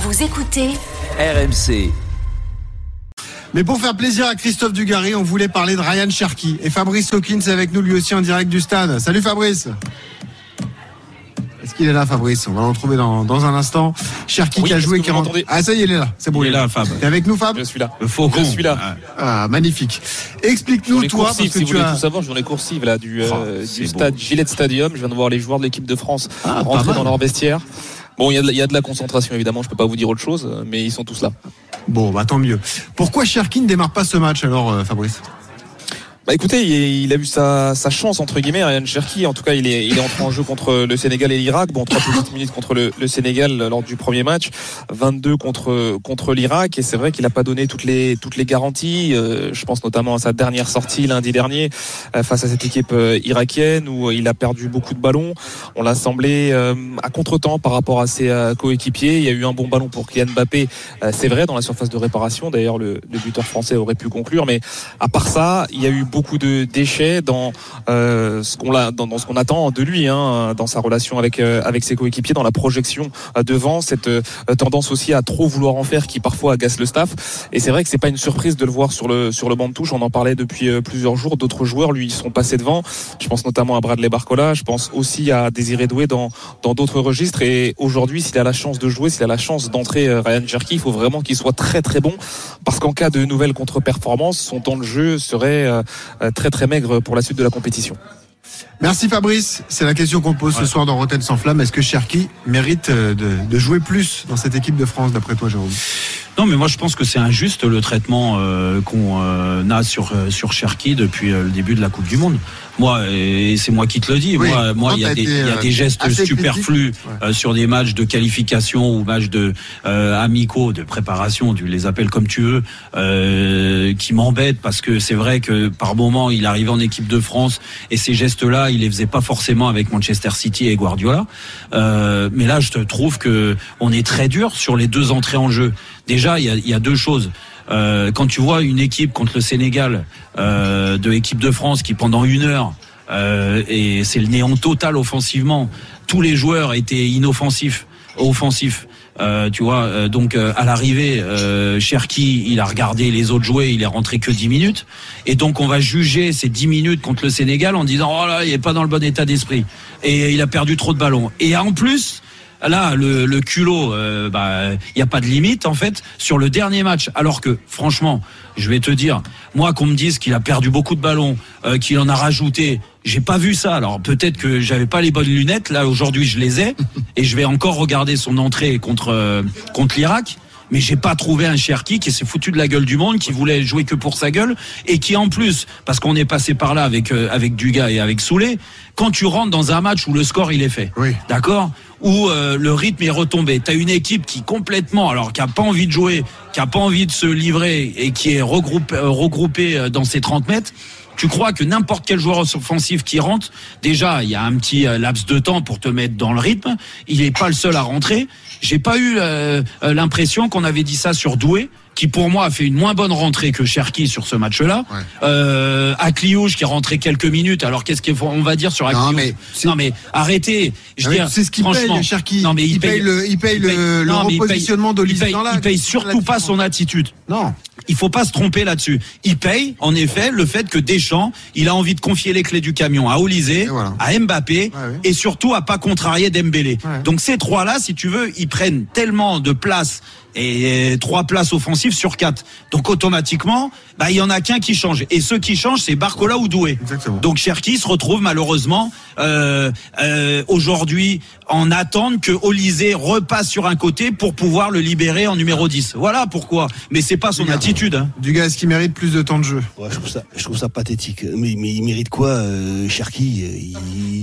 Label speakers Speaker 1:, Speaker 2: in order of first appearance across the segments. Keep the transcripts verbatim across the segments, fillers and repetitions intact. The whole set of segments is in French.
Speaker 1: Vous écoutez
Speaker 2: R M C.
Speaker 3: Mais pour faire plaisir à Christophe Dugarry, on voulait parler de Ryan Cherki. Et Fabrice Hawkins est avec nous lui aussi en direct du stade. Salut Fabrice. Est-ce qu'il est là, Fabrice? On va le retrouver dans, dans un instant. Cherki
Speaker 4: oui,
Speaker 3: qui a joué qui rentre. Ah, ça y est, il est là. C'est bon.
Speaker 4: Il est là, Fab.
Speaker 3: T'es avec nous, Fab?
Speaker 4: Je suis là.
Speaker 5: Le faucon.
Speaker 4: Je suis là.
Speaker 3: Ah, magnifique. Explique-nous, toi, parce que
Speaker 4: si
Speaker 3: tu
Speaker 4: vous voulez
Speaker 3: as...
Speaker 4: tout savoir, journée coursive là, du,
Speaker 5: Oh,
Speaker 4: euh, du stade Gillette Stadium. Je viens de voir les joueurs de l'équipe de France
Speaker 3: Ah,
Speaker 4: rentrer dans leur vestiaire. Bon, il y, a de, il y a de la concentration, évidemment. Je peux pas vous dire autre chose, mais ils sont tous là.
Speaker 3: Bon, bah tant mieux. Pourquoi Cherki ne démarre pas ce match, alors, euh, Fabrice?
Speaker 4: Bah écoutez, il, il a eu sa, sa chance entre guillemets, Ryan Cherki. En tout cas, il est, il est entré en jeu contre le Sénégal et l'Irak. Bon, trois petites minutes contre le, le Sénégal lors du premier match, vingt-deux contre contre l'Irak. Et c'est vrai qu'il n'a pas donné toutes les toutes les garanties. Euh, je pense notamment à sa dernière sortie lundi dernier euh, face à cette équipe euh, irakienne où il a perdu beaucoup de ballons. On l'a semblé euh, à contretemps par rapport à ses euh, coéquipiers. Il y a eu un bon ballon pour Kylian Mbappé, euh, c'est vrai, dans la surface de réparation. D'ailleurs, le, le buteur français aurait pu conclure, mais à part ça, il y a eu beaucoup beaucoup de déchets dans euh, ce qu'on a, dans, dans ce qu'on attend de lui, hein, dans sa relation avec euh, avec ses coéquipiers, dans la projection euh, devant, cette euh, tendance aussi à trop vouloir en faire qui parfois agace le staff. Et c'est vrai que c'est pas une surprise de le voir sur le sur le banc de touche. On en parlait depuis euh, plusieurs jours. D'autres joueurs lui sont passés devant. Je pense notamment à Bradley Barcola. Je pense aussi à Désiré Doué dans dans d'autres registres. Et aujourd'hui, s'il a la chance de jouer, s'il a la chance d'entrer, euh, Ryan Cherki, il faut vraiment qu'il soit très très bon, parce qu'en cas de nouvelle contre-performance, son temps de jeu serait euh, très très maigre pour la suite de la compétition.
Speaker 3: Merci Fabrice, c'est la question qu'on pose ouais. ce soir dans Rotten sans flamme. Est-ce que Cherki mérite de, de jouer plus dans cette équipe de France d'après toi, Jérôme?
Speaker 5: Non, mais moi je pense que c'est injuste le traitement euh, qu'on euh, a sur euh, sur Cherki depuis euh, le début de la Coupe du Monde. Moi, et c'est moi qui te le dis. Oui, moi, moi, il y a des, il y a des gestes superflus ouais. euh, sur des matchs de qualification ou matchs de euh, amicaux, de préparation, tu les appelles comme tu veux, euh, qui m'embêtent parce que c'est vrai que par moment il arrivait en équipe de France et ces gestes-là, il les faisait pas forcément avec Manchester City et Guardiola. Euh, mais là, je te trouve que on est très dur sur les deux entrées en jeu. Déjà, il y a, il y a deux choses. Euh, quand tu vois une équipe contre le Sénégal euh, de l'équipe de France qui pendant une heure euh, et c'est le néant total offensivement, tous les joueurs étaient inoffensifs, offensifs. Euh, tu vois, euh, donc euh, à l'arrivée, euh, Cherki, il a regardé les autres jouer, il est rentré que dix minutes, et donc on va juger ces dix minutes contre le Sénégal en disant oh là, il est pas dans le bon état d'esprit et il a perdu trop de ballons. Et en plus. Là, le, le culot, euh, bah, il y a pas de limite en fait sur le dernier match. Alors que, franchement, je vais te dire, moi, qu'on me dise qu'il a perdu beaucoup de ballons, euh, qu'il en a rajouté, j'ai pas vu ça. Alors peut-être que j'avais pas les bonnes lunettes. Là, aujourd'hui, je les ai, et je vais encore regarder son entrée contre euh, contre l'Irak. Mais j'ai pas trouvé un Cherki qui s'est foutu de la gueule du monde, qui voulait jouer que pour sa gueule, et qui en plus, parce qu'on est passé par là avec euh, avec Dugas et avec Soulé, quand tu rentres dans un match où le score il est fait,
Speaker 3: oui.
Speaker 5: d'accord, où euh, le rythme est retombé, t'as une équipe qui complètement, alors qui a pas envie de jouer, qui a pas envie de se livrer et qui est regroupée euh, regroupé dans ses trente mètres. Tu crois que n'importe quel joueur offensif qui rentre, déjà, il y a un petit laps de temps pour te mettre dans le rythme. Il n'est pas le seul à rentrer. J'ai pas eu euh, l'impression qu'on avait dit ça sur Doué, qui pour moi a fait une moins bonne rentrée que Cherki sur ce match-là. Ouais. Euh, Akliouche qui est rentré quelques minutes. Alors qu'est-ce qu'on va dire sur Akliouche? Non mais, non mais arrêtez. Je
Speaker 3: ah c'est ce qu'il paye, Cherki. Non mais il, il paye, paye le, il paye, il paye le, le repositionnement d'Olysée dans la.
Speaker 5: Il paye surtout pas son attitude.
Speaker 3: Non.
Speaker 5: Il faut pas se tromper là-dessus. Il paye, en effet, le fait que Deschamps, il a envie de confier les clés du camion à Olysée, voilà. à Mbappé, ouais, ouais. et surtout à pas contrarier Dembélé. Ouais. Donc ces trois-là, si tu veux, ils prennent tellement de place et trois places offensives sur quatre. Donc automatiquement, bah il y en a qu'un qui change. Et ceux qui changent, c'est Barcola ou Doué. Exactement. Donc Cherki se retrouve malheureusement euh, euh, aujourd'hui en attente que Olysée repasse sur un côté pour pouvoir le libérer en numéro dix. Voilà pourquoi. Mais c'est pas son Dugas. attitude. Hein.
Speaker 3: Dugas, est-ce qu'il mérite plus de temps de jeu?
Speaker 6: Ouais, je trouve ça, je trouve ça pathétique. Mais, mais il mérite quoi, euh, Cherki? il...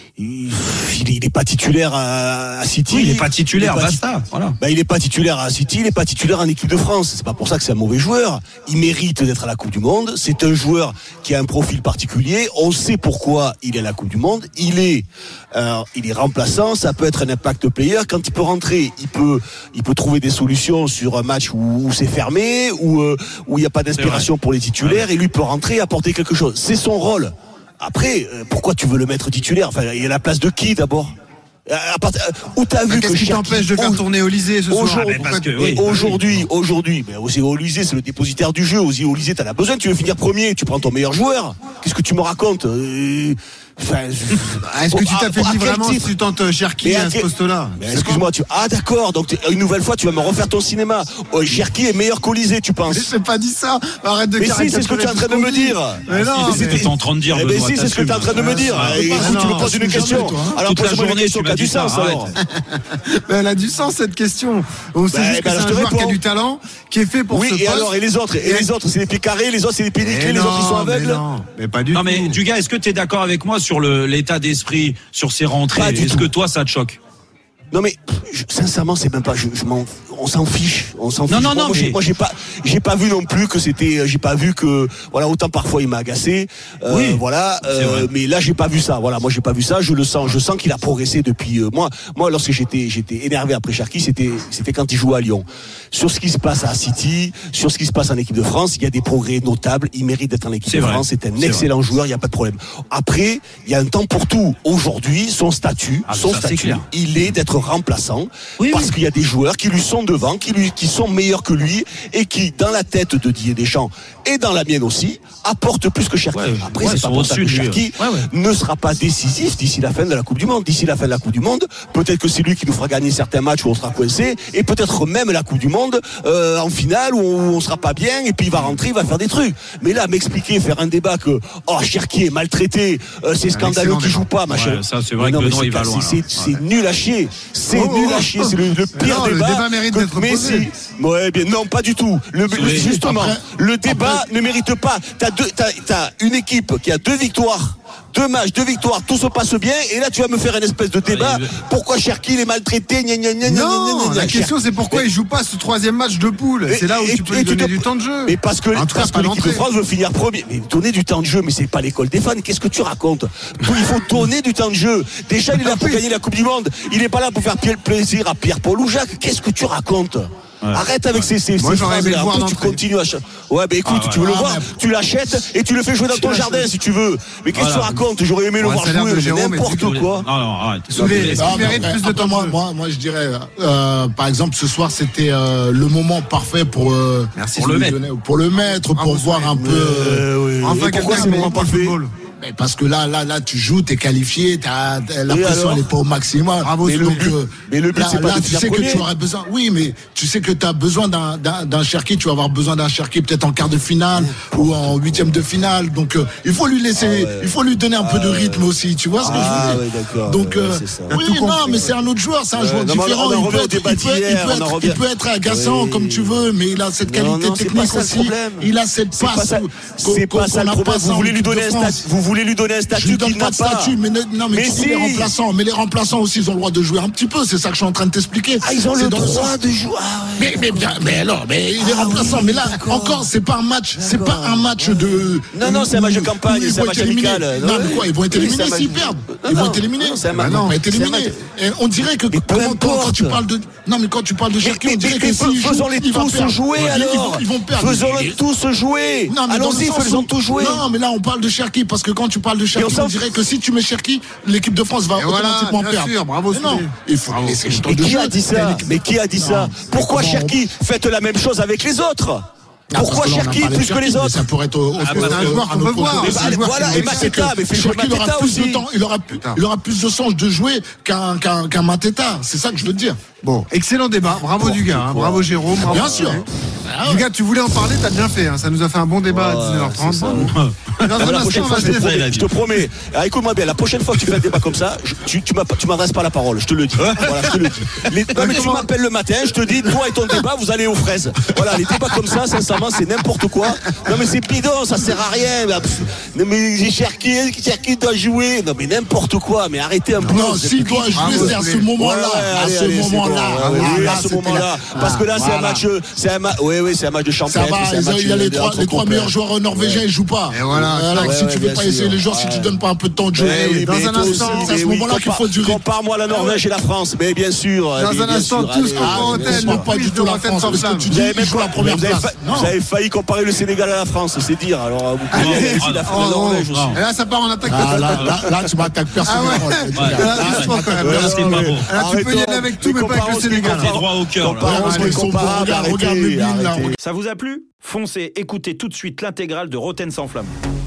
Speaker 6: Il n'est pas titulaire à, à City.
Speaker 5: Oui, il n'est pas titulaire,
Speaker 6: il est pas
Speaker 5: basta.
Speaker 6: Tit-
Speaker 5: voilà.
Speaker 6: Bah, il n'est pas titulaire à City, il n'est pas titulaire en équipe de France. C'est pas pour ça que c'est un mauvais joueur. Il mérite d'être à la Coupe du Monde. C'est un joueur qui a un profil particulier. On sait pourquoi il est à la Coupe du Monde. Il est, euh, il est remplaçant. Ça peut être un impact player. Quand il peut rentrer, il peut, il peut trouver des solutions sur un match où, où c'est fermé, où, euh, où il n'y a pas d'inspiration pour les titulaires. Ouais. Et lui peut rentrer et apporter quelque chose. C'est son rôle. Après, pourquoi tu veux le mettre titulaire? Enfin, il y a la place de qui d'abord? À part, où t'as vu
Speaker 3: qu'est-ce
Speaker 6: que
Speaker 3: qui t'empêche de faire tourner Olysée ce soir?
Speaker 6: Aujourd'hui,
Speaker 3: ah,
Speaker 6: que, oui, aujourd'hui, aujourd'hui, mais aussi Olysée, c'est le dépositaire du jeu. Aussi Olysée, t'en as besoin. Tu veux finir premier, tu prends ton meilleur joueur. Qu'est-ce que tu me racontes? euh, Enfin, je...
Speaker 3: Est-ce que tu t'affaiblis vraiment si tu tentes Cherki à ce poste-là?
Speaker 6: Excuse-moi, tu... Ah d'accord, donc une nouvelle fois tu vas me refaire ton cinéma. Oh, Cherki est meilleur qu'Olysée, tu penses?
Speaker 3: Je n'ai pas dit ça. Arrête de
Speaker 6: caricaturer. Mais si, c'est ce que tu es en train de me dire.
Speaker 5: Mais non, mais c'est en train de dire.
Speaker 6: Mais si, c'est ce que tu es en train de me dire. Écoute, tu me poses une question. Alors pose-moi une question qui a du sens alors.
Speaker 3: Elle a du sens cette question. On sait juste que c'est un joueur qui a du talent, qui est fait pour ce poste.
Speaker 6: Oui, et alors, et les autres? Et les autres, c'est des pieds carrés, les autres, c'est des pieds nickelés, les autres, ils sont aveugles?
Speaker 3: Mais pas du tout.
Speaker 5: Non mais Dugas, est-ce que tu es d'accord avec moi sur l'état d'esprit, sur ses rentrées? Est-ce que toi ça te choque?
Speaker 6: Non mais je, sincèrement c'est même pas je, je m'en on s'en fiche on s'en fiche.
Speaker 5: Non non
Speaker 6: moi,
Speaker 5: non
Speaker 6: moi,
Speaker 5: mais...
Speaker 6: j'ai, moi j'ai pas j'ai pas vu non plus que c'était j'ai pas vu que voilà autant parfois il m'a agacé euh, oui voilà euh, mais là j'ai pas vu ça voilà moi j'ai pas vu ça je le sens je sens qu'il a progressé depuis euh, moi moi lorsque j'étais j'étais énervé après Cherki c'était c'était quand il jouait à Lyon. Sur ce qui se passe à City, sur ce qui se passe en équipe de France, il y a des progrès notables, il mérite d'être en équipe c'est de vrai. France, c'est un c'est excellent vrai. joueur, il y a pas de problème. Après il y a un temps pour tout. Aujourd'hui son statut ah, son ça, statut il est d'être remplaçant. Oui, parce oui. qu'il y a des joueurs qui lui sont devant, qui lui, qui sont meilleurs que lui et qui, dans la tête de Didier Deschamps et dans la mienne aussi, apportent plus que Cherki. Ouais, Après, ouais, c'est pas pour ça que Cherki ouais, ouais. ne sera pas décisif d'ici la fin de la Coupe du Monde. D'ici la fin de la Coupe du Monde, peut-être que c'est lui qui nous fera gagner certains matchs où on sera coincé et peut-être même la Coupe du Monde euh, en finale où on, on sera pas bien et puis il va rentrer, il va faire des trucs. Mais là, m'expliquer, faire un débat que oh Cherki est maltraité, euh, c'est scandaleux qu'il joue pas, machin.
Speaker 5: Ouais, ça, c'est vrai non, que non, il va loin.
Speaker 6: C'est, c'est, c'est nul à chier. C'est oh, nul à chier. C'est le, le pire non, débat.
Speaker 3: Le débat mérite d'être posé.
Speaker 6: Ouais, bien, non, pas du tout. Le, oui, justement, après, le débat après... ne mérite pas. T'as deux, t'as, t'as une équipe qui a deux victoires. Deux matchs, deux victoires, tout se passe bien, et là tu vas me faire une espèce de débat. Pourquoi Cherki est maltraité? Gna, gna, gna,
Speaker 3: non,
Speaker 6: gna, gna, gna,
Speaker 3: la question c'est pourquoi mais, il joue pas ce troisième match de poule. Et, c'est là où et, tu peux lui donner te, du temps de jeu.
Speaker 6: Mais parce que, parce que l'équipe de France veut finir premier. Mais donner du temps de jeu, mais c'est pas l'école des fans. Qu'est-ce que tu racontes? Il faut donner du temps de jeu. Déjà il est là pour gagner la Coupe du Monde. Il est pas là pour faire plaisir à Pierre-Paul ou Jacques. Qu'est-ce que tu racontes? Ouais. Arrête avec ces, ces, Moi, ces phrases là. En plus, tu continues à. Ouais, bah écoute, ah, ouais. tu veux ah, le voir, mais... tu l'achètes et tu le fais jouer dans ton jardin si tu veux. Mais qu'est-ce que voilà. tu racontes? J'aurais aimé ouais, le voir jouer, Jérôme, n'importe quoi.
Speaker 5: Non, non, arrête.
Speaker 1: Plus de moi, moi, moi, je dirais, euh, par exemple, ce soir, c'était euh, le moment parfait pour, euh,
Speaker 3: pour, le mettre.
Speaker 1: pour le mettre, pour voir un peu.
Speaker 3: Enfin, pourquoi c'est le moment parfait?
Speaker 1: Mais parce que là, là, là, tu joues, t'es qualifié, t'as, la
Speaker 6: et
Speaker 1: pression n'est pas au maximum.
Speaker 6: Bravo, mais, donc, le but, euh, mais le but, là, c'est pas
Speaker 1: là,
Speaker 6: de
Speaker 1: tu sais
Speaker 6: premier.
Speaker 1: que tu aurais besoin. Oui, mais tu sais que tu as besoin d'un, d'un, d'un Cherki. Tu vas avoir besoin d'un Cherki peut-être en quart de finale ou en huitième de finale. Donc, euh, il faut lui laisser, ah ouais. il faut lui donner un ah peu de rythme ouais. aussi. Tu vois ce que
Speaker 6: ah
Speaker 1: je veux dire?
Speaker 6: Ouais, d'accord.
Speaker 1: Donc, euh, ouais, oui, non, compris, mais c'est un autre joueur, c'est un joueur différent. Il peut être, il peut être, il peut être agaçant comme tu veux, mais il a cette qualité technique aussi. Il a cette passe.
Speaker 6: C'est pas ça le problème. Vous voulez lui donner un statut. Vous voulez lui donner un statut.
Speaker 1: Je donne pas de statut, mais non, mais, mais tu si. dis les remplaçants, mais les remplaçants aussi, ils ont le droit de jouer un petit peu. C'est ça que je suis en train de t'expliquer.
Speaker 6: Ah, ils ont c'est le droit de jouer. Ah,
Speaker 1: ouais. Mais, mais bien, mais alors, mais ah, les remplaçants, oui, mais là, d'accord. encore, c'est pas un match, d'accord. c'est pas un match de.
Speaker 6: Non, non, c'est un match de campagne, c'est un match amical.
Speaker 1: Non, mais quoi, ils vont être éliminés s'ils perdent. Ils vont être éliminés. Ils vont être éliminés. On dirait que quand tu parles de. Non, mais quand tu parles de Cherki, on dirait que si.
Speaker 6: Faisons-les tous jouer alors.
Speaker 1: Ils vont perdre.
Speaker 6: Faisons-les tous jouer. Allons-y, faisons tous jouer.
Speaker 1: Non, mais là, on parle de Cherki parce que quand tu parles de Cherki, on dirait que si tu mets Cherki, l'équipe de France va et automatiquement
Speaker 3: voilà,
Speaker 1: perdre.
Speaker 3: Sûr, bravo,
Speaker 1: non, il faut
Speaker 6: bravo. laisser le temps de jeu. Qui a dit ça? Mais qui a dit ça? Pourquoi Cherki faites la même chose avec les autres? Pourquoi Cherki plus que les autres?
Speaker 1: Ça pourrait être au,
Speaker 3: ah, un joueur qu'on veut voir.
Speaker 6: Voilà, et Mateta, mais fait jouer Mateta aussi.
Speaker 1: Il aura il aura plus de sens de jouer qu'un qu'un qu'un Mateta. C'est ça que je veux te dire.
Speaker 3: Bon, excellent débat. Bravo bon, Dugas, hein. Bravo Jérôme. Bravo.
Speaker 1: Bien sûr.
Speaker 3: Ah ouais. Dugas, tu voulais en parler, t'as bien fait. Hein. Ça nous a fait un bon débat oh, à dix-neuf heures trente.
Speaker 6: Dans la prochaine fois, je te promets. Je te promets. Alors, écoute-moi bien. La prochaine fois que tu fais un débat comme ça, tu tu tu m'adresses pas la parole. Je te le dis. Voilà, je te le dis. Les, non, mais tu m'appelles le matin. Je te dis, toi et ton débat, vous allez aux fraises. Voilà, les débats comme ça, sincèrement, c'est n'importe quoi. Non mais c'est bidon, ça sert à rien. Non mais Cherki, Cherki doit jouer. Non mais n'importe quoi. Mais arrêtez un peu.
Speaker 1: Non, s'il doit jouer, c'est à ce moment-là. À ce moment-là.
Speaker 6: Oui, à ce moment-là. Parce que là, c'est un match, c'est un match. Oui, oui, c'est un match de championnat.
Speaker 1: Ça va. Il y a les trois, les trois meilleurs joueurs norvégiens, ils jouent pas.
Speaker 3: Et voilà.
Speaker 1: Alors,
Speaker 3: ouais,
Speaker 1: si
Speaker 6: ouais,
Speaker 1: tu veux
Speaker 6: bien
Speaker 1: pas
Speaker 6: sûr.
Speaker 1: essayer les joueurs,
Speaker 6: Ouais.
Speaker 1: si tu donnes pas un peu de temps de jeu,
Speaker 6: Ouais, oui,
Speaker 3: dans
Speaker 6: mais
Speaker 3: un
Speaker 6: toi
Speaker 3: instant,
Speaker 6: aussi,
Speaker 1: c'est à ce
Speaker 6: mais oui,
Speaker 1: moment-là qu'il
Speaker 6: compare-
Speaker 1: faut du rythme.
Speaker 6: Compare-moi la Norvège et la France, mais bien sûr.
Speaker 3: Dans
Speaker 6: mais
Speaker 3: un
Speaker 6: bien
Speaker 3: instant,
Speaker 6: sûr,
Speaker 3: tous
Speaker 6: allez,
Speaker 3: contre
Speaker 6: allez,
Speaker 3: Rotten,
Speaker 6: bien sûr.
Speaker 1: non, pas du tout la
Speaker 3: Rotten
Speaker 1: France,
Speaker 3: sans
Speaker 1: parce que
Speaker 3: flamme.
Speaker 1: tu
Speaker 6: Vous
Speaker 1: dis
Speaker 6: avez,
Speaker 1: qu'ils jouent la première
Speaker 6: vous avez
Speaker 1: place.
Speaker 6: fa-
Speaker 1: Non.
Speaker 6: vous avez failli comparer le Sénégal à la France, c'est dire. Alors, vous pouvez aller aussi la, la
Speaker 3: Oh,
Speaker 6: Norvège
Speaker 3: oh,
Speaker 6: aussi.
Speaker 3: Et là, ça part en attaque.
Speaker 1: Ah, là, là, là, tu m'attaques personnellement.
Speaker 3: Ah ouais.
Speaker 1: là,
Speaker 5: Ouais.
Speaker 3: Là, doucement, quand même.
Speaker 5: Ouais,
Speaker 3: Là,
Speaker 5: c'est pas beau.
Speaker 3: Là, tu peux y
Speaker 6: Arrêtons.
Speaker 3: aller avec tout, mais pas avec
Speaker 6: Comparons
Speaker 3: le
Speaker 6: ce qui
Speaker 3: Sénégal.
Speaker 6: compare-
Speaker 5: Les droits au cœur, là.
Speaker 6: Comparons ce qui est
Speaker 1: Ils sont bons,
Speaker 6: comparable,
Speaker 1: regarde, regarde le
Speaker 6: arrêtez,
Speaker 1: bin, là.
Speaker 6: arrêtez.
Speaker 2: Ça vous a plu ? Foncez, écoutez tout de suite l'intégrale de Rotten sans flamme.